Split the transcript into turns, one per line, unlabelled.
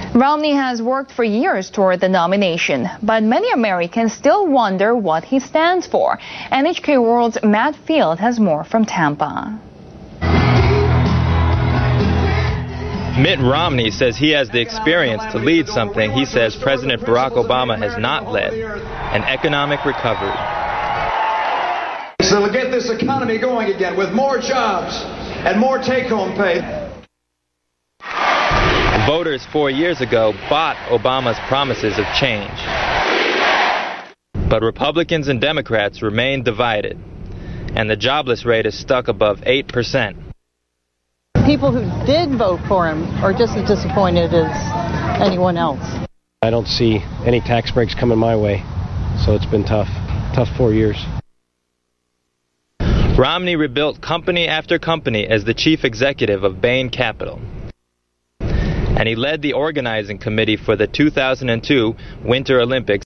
Romney has worked for years toward the nomination, but many Americans still wonder what he stands for. NHK World's Matt Field has more from Tampa.
Mitt Romney says he has the experience to lead something he says President Barack Obama has not led, an economic recovery.
So we'll get this economy going again with more jobs and more take-home pay.
Voters 4 years ago bought Obama's promises of change. But Republicans and Democrats remain divided, and the jobless rate is stuck above 8%.
People who did vote for him are just as disappointed as anyone else.
I don't see any tax breaks coming my way, so it's been tough 4 years.
Romney rebuilt company after company as the chief executive of Bain Capital. And he led the organizing committee for the 2002 Winter Olympics.